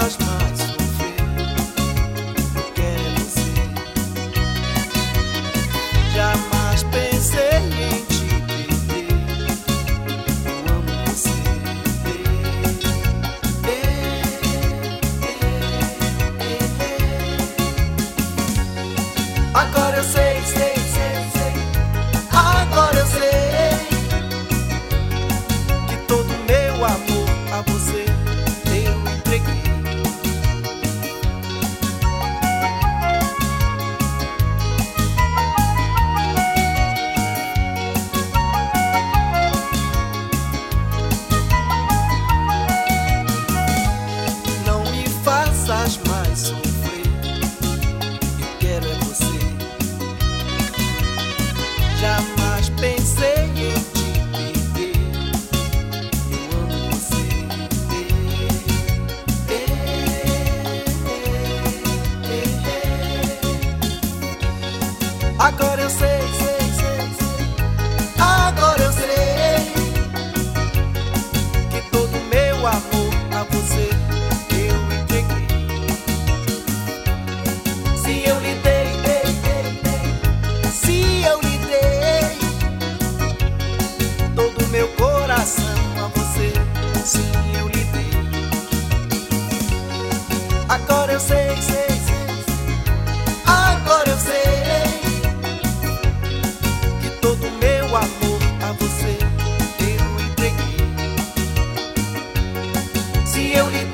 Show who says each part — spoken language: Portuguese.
Speaker 1: faz mais sofrer. Eu quero você. Jamais pensei em te perder. Eu amo você. Agora eu sei, sei, sei, sei. Agora eu sei que todo meu amor a você eu entreguei. Não me faças mais sofrer. Eu quero é você. Jamais pensei em te perder. Eu amo você. Agora eu sei, sei, sei, sei. Agora eu sei que todo meu amor a você eu entreguei. Se eu lhe dei, dei, dei, dei. Se eu lhe dei todo meu coração a você, sim, eu lhe dei. Agora eu sei, sei, sei, sei. Agora eu sei que todo meu amor a você eu entreguei. Se eu lhe